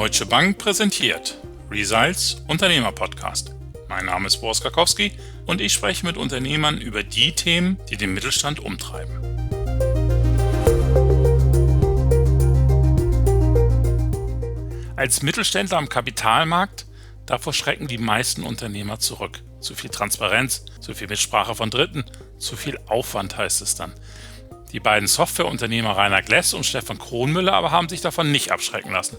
Deutsche Bank präsentiert Results Unternehmer-Podcast. Mein Name ist Boris Karkowski und ich spreche mit Unternehmern über die Themen, die den Mittelstand umtreiben. Als Mittelständler am Kapitalmarkt, davor schrecken die meisten Unternehmer zurück. Zu viel Transparenz, zu viel Mitsprache von Dritten, zu viel Aufwand heißt es dann. Die beiden Softwareunternehmer Rainer Gläss und Stefan Kronmüller aber haben sich davon nicht abschrecken lassen.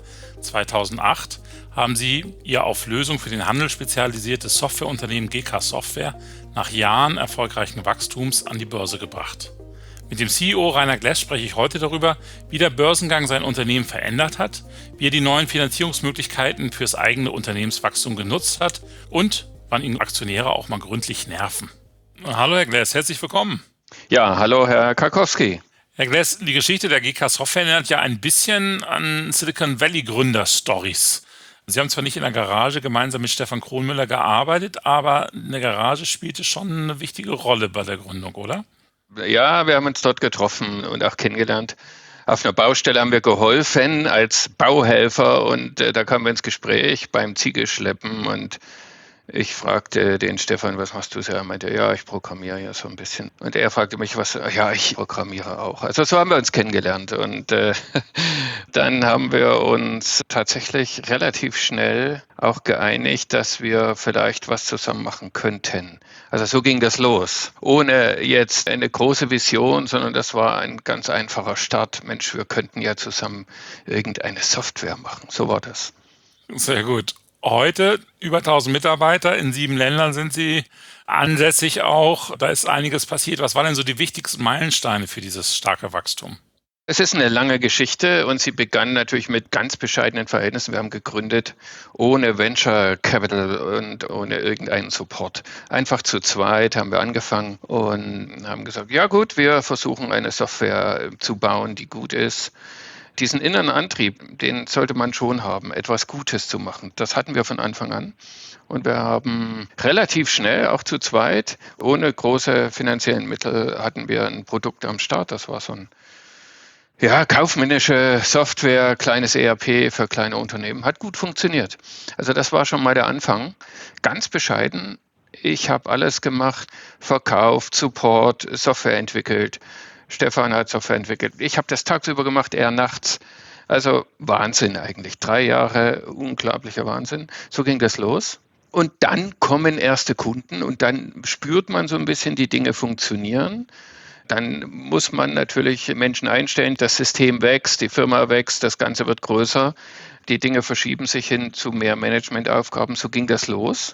2008 haben sie ihr auf Lösungen für den Handel spezialisiertes Softwareunternehmen GK Software nach Jahren erfolgreichen Wachstums an die Börse gebracht. Mit dem CEO Rainer Gläss spreche ich heute darüber, wie der Börsengang sein Unternehmen verändert hat, wie er die neuen Finanzierungsmöglichkeiten fürs eigene Unternehmenswachstum genutzt hat und wann ihn Aktionäre auch mal gründlich nerven. Hallo Herr Gläss, herzlich willkommen. Ja, hallo Herr Karkowski. Herr Gläss, die Geschichte der GK Software erinnert ja ein bisschen an Silicon Valley Gründer-Stories. Sie haben zwar nicht in der Garage gemeinsam mit Stefan Kronmüller gearbeitet, aber eine Garage spielte schon eine wichtige Rolle bei der Gründung, oder? Ja, wir haben uns dort getroffen und auch kennengelernt. Auf einer Baustelle haben wir geholfen als Bauhelfer und da kamen wir ins Gespräch beim Ziegelschleppen und ich fragte den Stefan, was machst du so? Er meinte, ja, ich programmiere ja so ein bisschen. Und er fragte mich, was? Ja, ich programmiere auch. Also so haben wir uns kennengelernt. Und dann haben wir uns tatsächlich relativ schnell auch geeinigt, dass wir vielleicht was zusammen machen könnten. Also so ging das los. Ohne jetzt eine große Vision, sondern das war ein ganz einfacher Start. Mensch, wir könnten ja zusammen irgendeine Software machen. So war das. Sehr gut. Heute über 1000 Mitarbeiter, in 7 Ländern sind Sie ansässig auch. Da ist einiges passiert. Was waren denn so die wichtigsten Meilensteine für dieses starke Wachstum? Es ist eine lange Geschichte und sie begann natürlich mit ganz bescheidenen Verhältnissen. Wir haben gegründet ohne Venture Capital und ohne irgendeinen Support. Einfach zu zweit haben wir angefangen und haben gesagt, ja gut, wir versuchen eine Software zu bauen, die gut ist. Diesen inneren Antrieb, den sollte man schon haben, etwas Gutes zu machen. Das hatten wir von Anfang an. Und wir haben relativ schnell, auch zu zweit, ohne große finanziellen Mittel, hatten wir ein Produkt am Start. Das war so ein kaufmännische Software, kleines ERP für kleine Unternehmen. Hat gut funktioniert. Also das war schon mal der Anfang. Ganz bescheiden. Ich habe alles gemacht, verkauft, Support, Software entwickelt. Stefan hat Software entwickelt. Ich habe das tagsüber gemacht, er nachts. Also Wahnsinn eigentlich. 3 Jahre, unglaublicher Wahnsinn. So ging das los. Und dann kommen erste Kunden und dann spürt man so ein bisschen, die Dinge funktionieren. Dann muss man natürlich Menschen einstellen, das System wächst, die Firma wächst, das Ganze wird größer. Die Dinge verschieben sich hin zu mehr Managementaufgaben. So ging das los.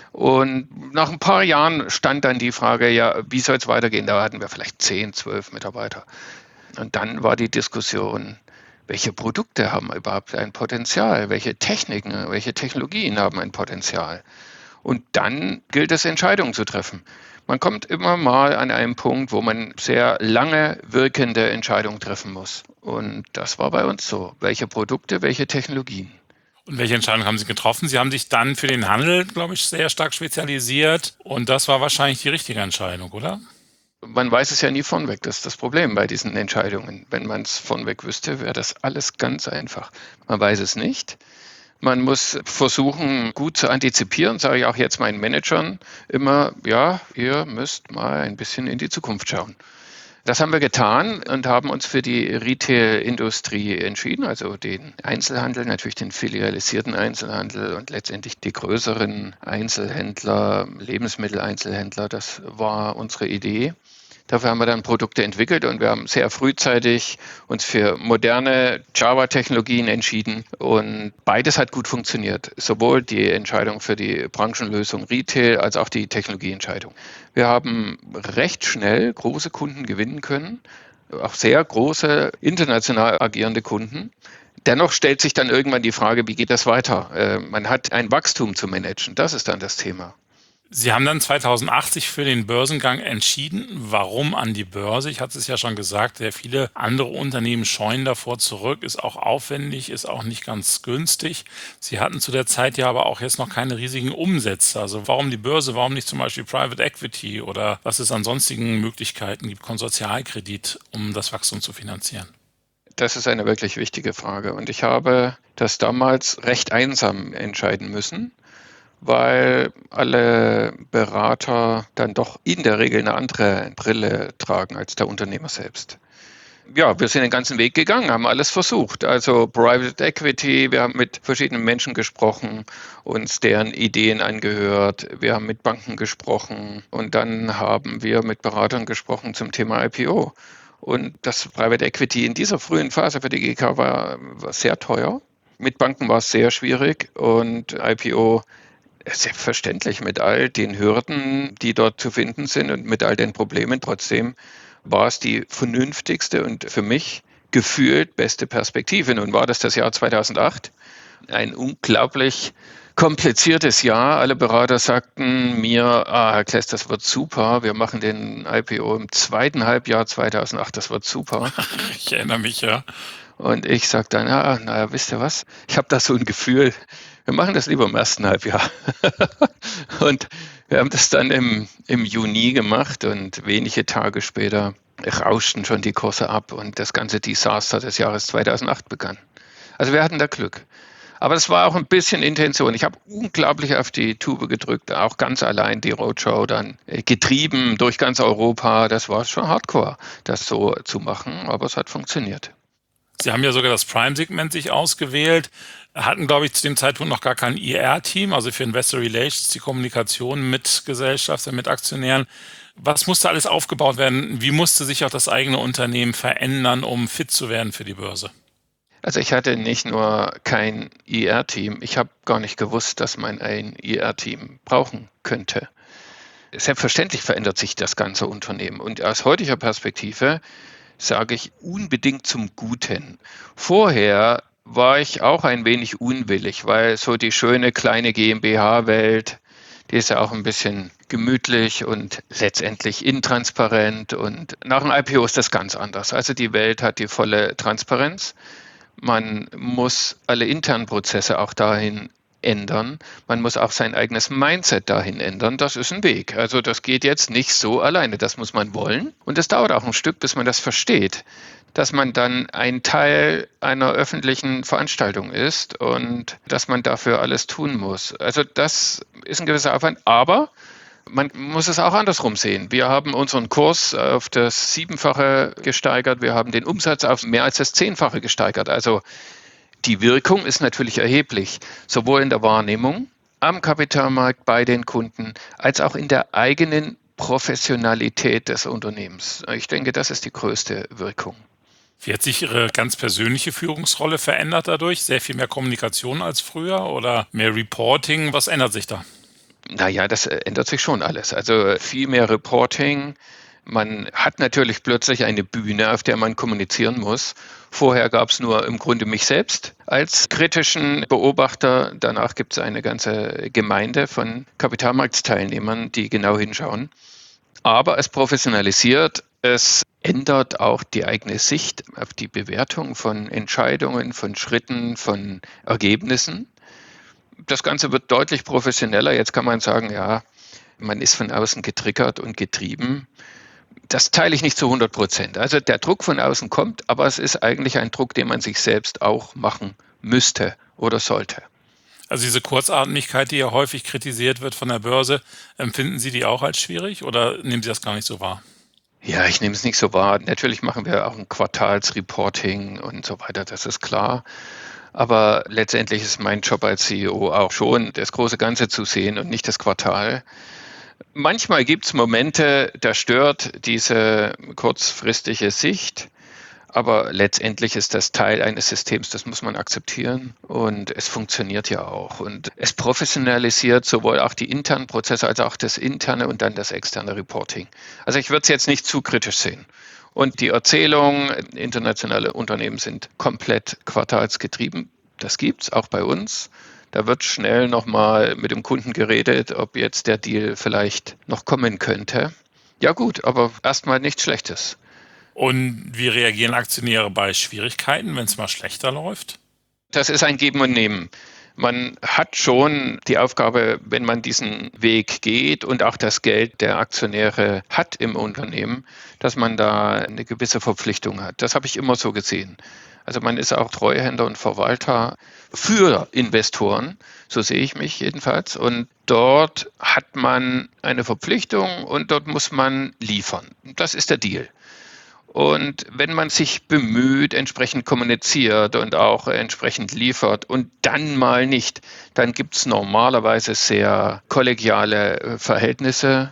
Und nach ein paar Jahren stand dann die Frage, ja, wie soll es weitergehen? Da hatten wir vielleicht 10, 12 Mitarbeiter. Und dann war die Diskussion, welche Produkte haben überhaupt ein Potenzial? Welche Techniken, welche Technologien haben ein Potenzial? Und dann gilt es, Entscheidungen zu treffen. Man kommt immer mal an einen Punkt, wo man sehr lange wirkende Entscheidungen treffen muss. Und das war bei uns so. Welche Produkte, welche Technologien? Und welche Entscheidungen haben Sie getroffen? Sie haben sich dann für den Handel, glaube ich, sehr stark spezialisiert. Und das war wahrscheinlich die richtige Entscheidung, oder? Man weiß es ja nie vornweg. Das ist das Problem bei diesen Entscheidungen. Wenn man es vornweg wüsste, wäre das alles ganz einfach. Man weiß es nicht. Man muss versuchen, gut zu antizipieren, sage ich auch jetzt meinen Managern immer, ja, ihr müsst mal ein bisschen in die Zukunft schauen. Das haben wir getan und haben uns für die Retail-Industrie entschieden, also den Einzelhandel, natürlich den filialisierten Einzelhandel und letztendlich die größeren Einzelhändler, Lebensmitteleinzelhändler. Das war unsere Idee. Dafür haben wir dann Produkte entwickelt und wir haben sehr frühzeitig uns für moderne Java-Technologien entschieden und beides hat gut funktioniert. Sowohl die Entscheidung für die Branchenlösung Retail als auch die Technologieentscheidung. Wir haben recht schnell große Kunden gewinnen können, auch sehr große international agierende Kunden. Dennoch stellt sich dann irgendwann die Frage, wie geht das weiter? Man hat ein Wachstum zu managen, das ist dann das Thema. Sie haben dann 2008 sich für den Börsengang entschieden. Warum an die Börse? Ich hatte es ja schon gesagt, sehr viele andere Unternehmen scheuen davor zurück, ist auch aufwendig, ist auch nicht ganz günstig. Sie hatten zu der Zeit ja aber auch jetzt noch keine riesigen Umsätze. Also warum die Börse, warum nicht zum Beispiel Private Equity oder was es an sonstigen Möglichkeiten gibt, Konsortialkredit, um das Wachstum zu finanzieren? Das ist eine wirklich wichtige Frage. Und ich habe das damals recht einsam entscheiden müssen, weil alle Berater dann doch in der Regel eine andere Brille tragen als der Unternehmer selbst. Ja, wir sind den ganzen Weg gegangen, haben alles versucht. Also Private Equity, wir haben mit verschiedenen Menschen gesprochen, uns deren Ideen angehört. Wir haben mit Banken gesprochen und dann haben wir mit Beratern gesprochen zum Thema IPO. Und das Private Equity in dieser frühen Phase für die GK war sehr teuer. Mit Banken war es sehr schwierig und IPO selbstverständlich mit all den Hürden, die dort zu finden sind und mit all den Problemen. Trotzdem war es die vernünftigste und für mich gefühlt beste Perspektive. Nun war das Jahr 2008, ein unglaublich kompliziertes Jahr. Alle Berater sagten mir, Herr Kless, das wird super. Wir machen den IPO im zweiten Halbjahr 2008, das wird super. Ich erinnere mich, ja. Und ich sagte dann, naja, wisst ihr was? Ich habe da so ein Gefühl, wir machen das lieber im ersten Halbjahr. Und wir haben das dann im Juni gemacht und wenige Tage später rauschten schon die Kurse ab und das ganze Desaster des Jahres 2008 begann. Also wir hatten da Glück. Aber es war auch ein bisschen Intention. Ich habe unglaublich auf die Tube gedrückt, auch ganz allein die Roadshow dann getrieben durch ganz Europa. Das war schon hardcore, das so zu machen, aber es hat funktioniert. Sie haben ja sogar das Prime-Segment sich ausgewählt, hatten, glaube ich, zu dem Zeitpunkt noch gar kein IR-Team, also für Investor Relations, die Kommunikation mit Gesellschaftern, mit Aktionären. Was musste alles aufgebaut werden? Wie musste sich auch das eigene Unternehmen verändern, um fit zu werden für die Börse? Also ich hatte nicht nur kein IR-Team, ich habe gar nicht gewusst, dass man ein IR-Team brauchen könnte. Selbstverständlich verändert sich das ganze Unternehmen und aus heutiger Perspektive sage ich unbedingt zum Guten. Vorher war ich auch ein wenig unwillig, weil so die schöne kleine GmbH-Welt, die ist ja auch ein bisschen gemütlich und letztendlich intransparent und nach dem IPO ist das ganz anders. Also die Welt hat die volle Transparenz. Man muss alle internen Prozesse auch dahin ändern. Man muss auch sein eigenes Mindset dahin ändern. Das ist ein Weg. Also das geht jetzt nicht so alleine. Das muss man wollen. Und es dauert auch ein Stück, bis man das versteht, dass man dann ein Teil einer öffentlichen Veranstaltung ist und dass man dafür alles tun muss. Also das ist ein gewisser Aufwand, aber man muss es auch andersrum sehen. Wir haben unseren Kurs auf das 7-fache gesteigert. Wir haben den Umsatz auf mehr als das 10-fache gesteigert. Also die Wirkung ist natürlich erheblich, sowohl in der Wahrnehmung am Kapitalmarkt bei den Kunden, als auch in der eigenen Professionalität des Unternehmens. Ich denke, das ist die größte Wirkung. Wie hat sich Ihre ganz persönliche Führungsrolle verändert dadurch? Sehr viel mehr Kommunikation als früher oder mehr Reporting? Was ändert sich da? Naja, das ändert sich schon alles. Also viel mehr Reporting. Man hat natürlich plötzlich eine Bühne, auf der man kommunizieren muss. Vorher gab es nur im Grunde mich selbst als kritischen Beobachter. Danach gibt es eine ganze Gemeinde von Kapitalmarktsteilnehmern, die genau hinschauen. Aber es professionalisiert, es ändert auch die eigene Sicht auf die Bewertung von Entscheidungen, von Schritten, von Ergebnissen. Das Ganze wird deutlich professioneller. Jetzt kann man sagen, ja, man ist von außen getriggert und getrieben. Das teile ich nicht zu 100%. Also der Druck von außen kommt, aber es ist eigentlich ein Druck, den man sich selbst auch machen müsste oder sollte. Also diese Kurzatmigkeit, die ja häufig kritisiert wird von der Börse, empfinden Sie die auch als schwierig oder nehmen Sie das gar nicht so wahr? Ja, ich nehme es nicht so wahr. Natürlich machen wir auch ein Quartalsreporting und so weiter, das ist klar. Aber letztendlich ist mein Job als CEO auch schon, das große Ganze zu sehen und nicht das Quartal. Manchmal gibt es Momente, da stört diese kurzfristige Sicht, aber letztendlich ist das Teil eines Systems, das muss man akzeptieren und es funktioniert ja auch. Und es professionalisiert sowohl auch die internen Prozesse als auch das interne und dann das externe Reporting. Also ich würde es jetzt nicht zu kritisch sehen. Und die Erzählung, internationale Unternehmen sind komplett quartalsgetrieben. Das gibt's auch bei uns. Da wird schnell nochmal mit dem Kunden geredet, ob jetzt der Deal vielleicht noch kommen könnte. Ja gut, aber erstmal nichts Schlechtes. Und wie reagieren Aktionäre bei Schwierigkeiten, wenn es mal schlechter läuft? Das ist ein Geben und Nehmen. Man hat schon die Aufgabe, wenn man diesen Weg geht und auch das Geld der Aktionäre hat im Unternehmen, dass man da eine gewisse Verpflichtung hat. Das habe ich immer so gesehen. Also man ist auch Treuhänder und Verwalter für Investoren, so sehe ich mich jedenfalls. Und dort hat man eine Verpflichtung und dort muss man liefern. Das ist der Deal. Und wenn man sich bemüht, entsprechend kommuniziert und auch entsprechend liefert und dann mal nicht, dann gibt es normalerweise sehr kollegiale Verhältnisse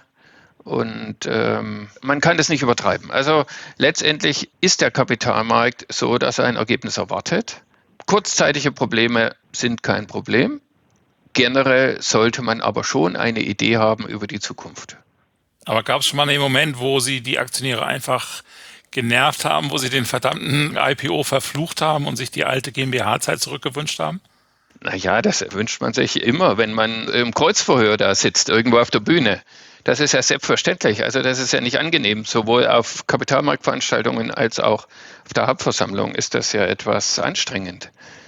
und man kann das nicht übertreiben. Also letztendlich ist der Kapitalmarkt so, dass er ein Ergebnis erwartet. Kurzzeitige Probleme sind kein Problem. Generell sollte man aber schon eine Idee haben über die Zukunft. Aber gab es schon mal einen Moment, wo Sie die Aktionäre einfach genervt haben, wo Sie den verdammten IPO verflucht haben und sich die alte GmbH-Zeit zurückgewünscht haben? Naja, das wünscht man sich immer, wenn man im Kreuzverhör da sitzt, irgendwo auf der Bühne. Das ist ja selbstverständlich. Also das ist ja nicht angenehm. Sowohl auf Kapitalmarktveranstaltungen als auch auf der Hauptversammlung ist das ja etwas anstrengend.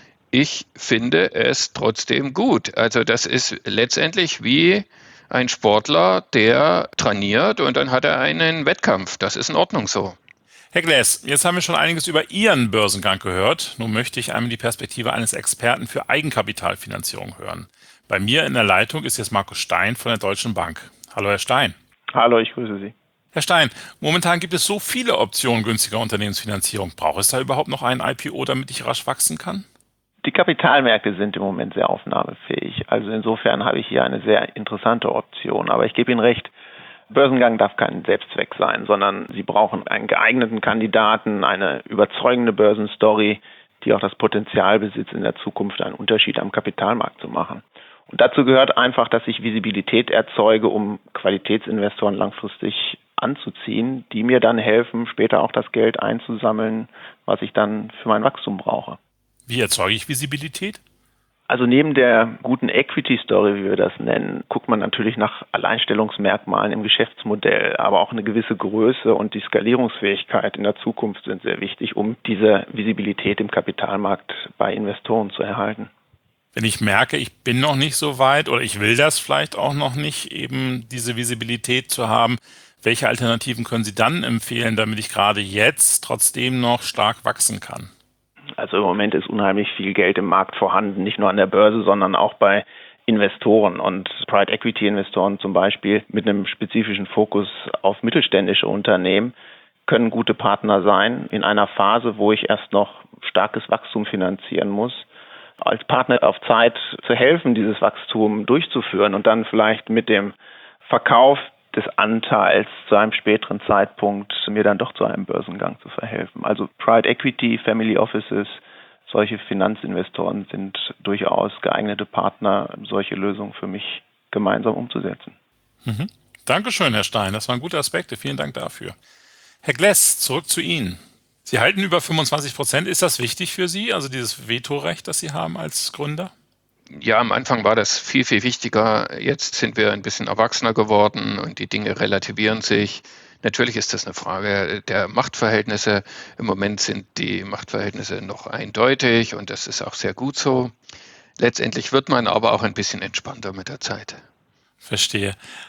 Ich finde es trotzdem gut. Also das ist letztendlich wie ein Sportler, der trainiert und dann hat er einen Wettkampf. Das ist in Ordnung so. Herr Glass, jetzt haben wir schon einiges über Ihren Börsengang gehört. Nun möchte ich einmal die Perspektive eines Experten für Eigenkapitalfinanzierung hören. Bei mir in der Leitung ist jetzt Markus Stein von der Deutschen Bank. Hallo, Herr Stein. Hallo, ich grüße Sie. Herr Stein, momentan gibt es so viele Optionen günstiger Unternehmensfinanzierung. Braucht es da überhaupt noch ein IPO, damit ich rasch wachsen kann? Die Kapitalmärkte sind im Moment sehr aufnahmefähig. Also insofern habe ich hier eine sehr interessante Option. Aber ich gebe Ihnen recht, Börsengang darf kein Selbstzweck sein, sondern Sie brauchen einen geeigneten Kandidaten, eine überzeugende Börsenstory, die auch das Potenzial besitzt, in der Zukunft einen Unterschied am Kapitalmarkt zu machen. Und dazu gehört einfach, dass ich Visibilität erzeuge, um Qualitätsinvestoren langfristig anzuziehen, die mir dann helfen, später auch das Geld einzusammeln, was ich dann für mein Wachstum brauche. Wie erzeuge ich Visibilität? Also neben der guten Equity-Story, wie wir das nennen, guckt man natürlich nach Alleinstellungsmerkmalen im Geschäftsmodell, aber auch eine gewisse Größe und die Skalierungsfähigkeit in der Zukunft sind sehr wichtig, um diese Visibilität im Kapitalmarkt bei Investoren zu erhalten. Wenn ich merke, ich bin noch nicht so weit oder ich will das vielleicht auch noch nicht, eben diese Visibilität zu haben, welche Alternativen können Sie dann empfehlen, damit ich gerade jetzt trotzdem noch stark wachsen kann? Also im Moment ist unheimlich viel Geld im Markt vorhanden, nicht nur an der Börse, sondern auch bei Investoren und Private Equity Investoren zum Beispiel mit einem spezifischen Fokus auf mittelständische Unternehmen können gute Partner sein in einer Phase, wo ich erst noch starkes Wachstum finanzieren muss. Als Partner auf Zeit zu helfen, dieses Wachstum durchzuführen und dann vielleicht mit dem Verkauf des Anteils zu einem späteren Zeitpunkt mir dann doch zu einem Börsengang zu verhelfen. Also Private Equity, Family Offices, solche Finanzinvestoren sind durchaus geeignete Partner, solche Lösungen für mich gemeinsam umzusetzen. Dankeschön, Herr Stein. Das waren gute Aspekte. Vielen Dank dafür. Herr Glass, zurück zu Ihnen. Sie halten über 25%. Ist das wichtig für Sie, also dieses Vetorecht, das Sie haben als Gründer? Ja, am Anfang war das viel, viel wichtiger. Jetzt sind wir ein bisschen erwachsener geworden und die Dinge relativieren sich. Natürlich ist das eine Frage der Machtverhältnisse. Im Moment sind die Machtverhältnisse noch eindeutig und das ist auch sehr gut so. Letztendlich wird man aber auch ein bisschen entspannter mit der Zeit. Verstehe.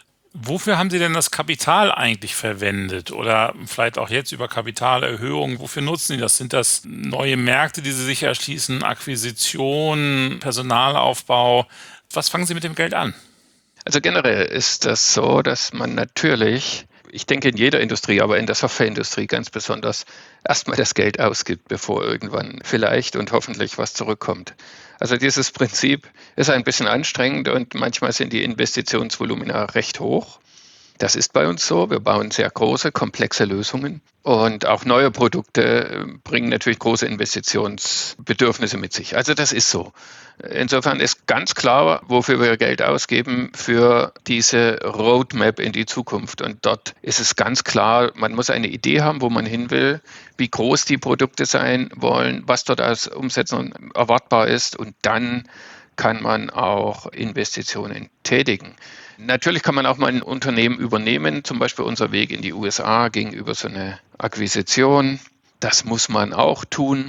Wofür haben Sie denn das Kapital eigentlich verwendet? Oder vielleicht auch jetzt über Kapitalerhöhungen? Wofür nutzen Sie das? Sind das neue Märkte, die Sie sich erschließen, Akquisition, Personalaufbau? Was fangen Sie mit dem Geld an? Also generell ist das so, dass man natürlich, ich denke in jeder Industrie, aber in der Softwareindustrie ganz besonders, erstmal das Geld ausgibt, bevor irgendwann vielleicht und hoffentlich was zurückkommt. Also dieses Prinzip ist ein bisschen anstrengend und manchmal sind die Investitionsvolumina recht hoch. Das ist bei uns so. Wir bauen sehr große, komplexe Lösungen und auch neue Produkte bringen natürlich große Investitionsbedürfnisse mit sich. Also das ist so. Insofern ist ganz klar, wofür wir Geld ausgeben für diese Roadmap in die Zukunft. Und dort ist es ganz klar, man muss eine Idee haben, wo man hin will, wie groß die Produkte sein wollen, was dort als Umsetzung erwartbar ist und dann kann man auch Investitionen tätigen. Natürlich kann man auch mal ein Unternehmen übernehmen, zum Beispiel unser Weg in die USA ging über so eine Akquisition. Das muss man auch tun.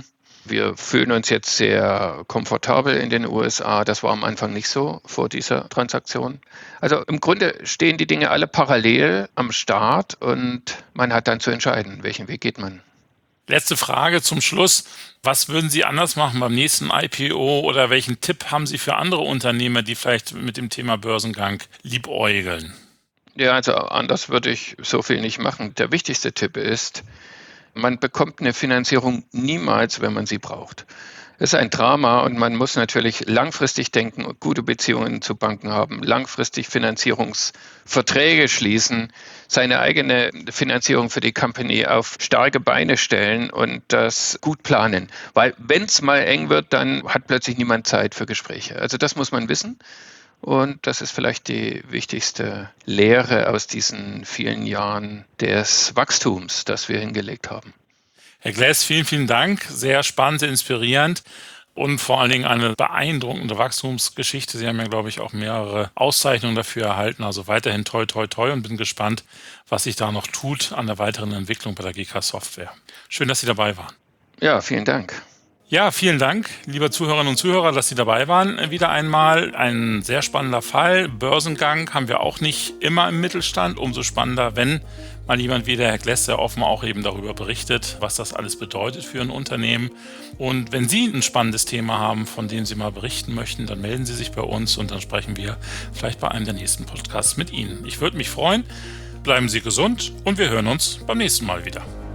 Wir fühlen uns jetzt sehr komfortabel in den USA. Das war am Anfang nicht so vor dieser Transaktion. Also im Grunde stehen die Dinge alle parallel am Start und man hat dann zu entscheiden, welchen Weg geht man. Letzte Frage zum Schluss. Was würden Sie anders machen beim nächsten IPO oder welchen Tipp haben Sie für andere Unternehmer, die vielleicht mit dem Thema Börsengang liebäugeln? Ja, also anders würde ich so viel nicht machen. Der wichtigste Tipp ist, man bekommt eine Finanzierung niemals, wenn man sie braucht. Es ist ein Drama und man muss natürlich langfristig denken und gute Beziehungen zu Banken haben, langfristig Finanzierungsverträge schließen, seine eigene Finanzierung für die Company auf starke Beine stellen und das gut planen. Weil wenn es mal eng wird, dann hat plötzlich niemand Zeit für Gespräche. Also das muss man wissen. Und das ist vielleicht die wichtigste Lehre aus diesen vielen Jahren des Wachstums, das wir hingelegt haben. Herr Glass, vielen, vielen Dank. Sehr spannend, sehr inspirierend und vor allen Dingen eine beeindruckende Wachstumsgeschichte. Sie haben ja, glaube ich, auch mehrere Auszeichnungen dafür erhalten. Also weiterhin toi, toi, toi und bin gespannt, was sich da noch tut an der weiteren Entwicklung bei der GK Software. Schön, dass Sie dabei waren. Ja, vielen Dank. Ja, vielen Dank, liebe Zuhörerinnen und Zuhörer, dass Sie dabei waren. Wieder einmal ein sehr spannender Fall. Börsengang haben wir auch nicht immer im Mittelstand. Umso spannender, wenn mal jemand wie der Herr Glass sehr offen auch eben darüber berichtet, was das alles bedeutet für ein Unternehmen. Und wenn Sie ein spannendes Thema haben, von dem Sie mal berichten möchten, dann melden Sie sich bei uns und dann sprechen wir vielleicht bei einem der nächsten Podcasts mit Ihnen. Ich würde mich freuen. Bleiben Sie gesund und wir hören uns beim nächsten Mal wieder.